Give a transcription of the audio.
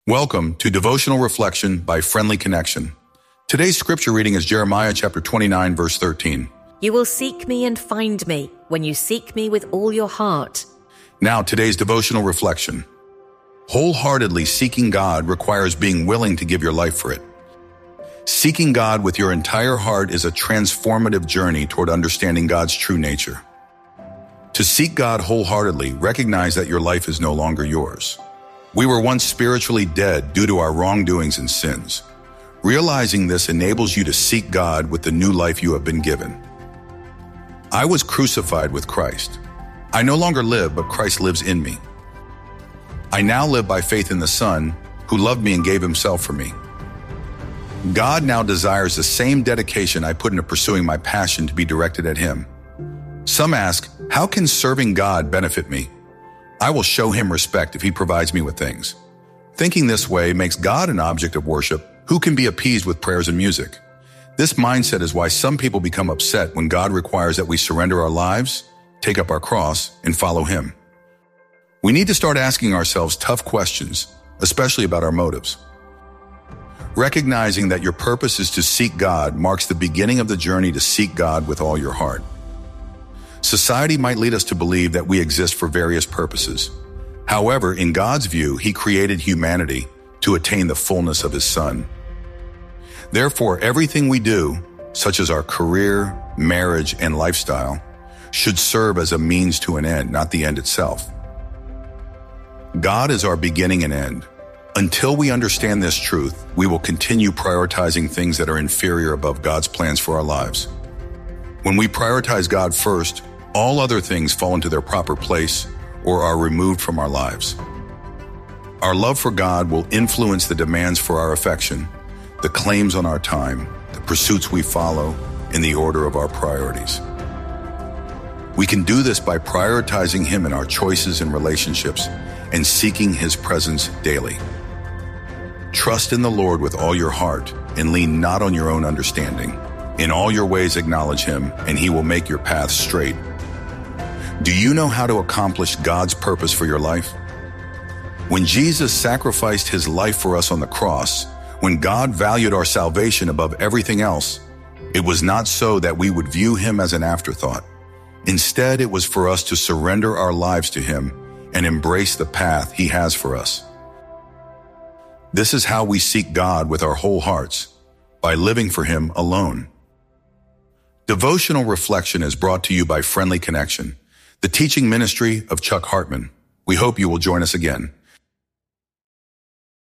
Welcome to Devotional Reflection by Friendly Connection. Today's scripture reading is Jeremiah chapter 29, verse 13. You will seek me and find me when you seek me with all your heart. Now, today's devotional reflection. Wholeheartedly seeking God requires being willing to give your life for it. Seeking God with your entire heart is a transformative journey toward understanding God's true nature. To seek God wholeheartedly, recognize that your life is no longer yours. We were once spiritually dead due to our wrongdoings and sins. Realizing this enables you to seek God with the new life you have been given. I was crucified with Christ. I no longer live, but Christ lives in me. I now live by faith in the Son, who loved me and gave himself for me. God now desires the same dedication I put into pursuing my passion to be directed at him. Some ask, how can serving God benefit me? I will show him respect if he provides me with things. Thinking this way makes God an object of worship who can be appeased with prayers and music. This mindset is why some people become upset when God requires that we surrender our lives, take up our cross, and follow him. We need to start asking ourselves tough questions, especially about our motives. Recognizing that your purpose is to seek God marks the beginning of the journey to seek God with all your heart. Society might lead us to believe that we exist for various purposes. However, in God's view, he created humanity to attain the fullness of his Son. Therefore, everything we do, such as our career, marriage, and lifestyle, should serve as a means to an end, not the end itself. God is our beginning and end. Until we understand this truth, we will continue prioritizing things that are inferior above God's plans for our lives. When we prioritize God first, all other things fall into their proper place or are removed from our lives. Our love for God will influence the demands for our affection, the claims on our time, the pursuits we follow, and the order of our priorities. We can do this by prioritizing him in our choices and relationships and seeking his presence daily. Trust in the Lord with all your heart and lean not on your own understanding. In all your ways acknowledge him, and he will make your path straight. Do you know how to accomplish God's purpose for your life? When Jesus sacrificed his life for us on the cross, when God valued our salvation above everything else, it was not so that we would view him as an afterthought. Instead, it was for us to surrender our lives to him and embrace the path he has for us. This is how we seek God with our whole hearts, by living for him alone. Devotional Reflection is brought to you by Friendly Connection, the teaching ministry of Chuck Hartman. We hope you will join us again.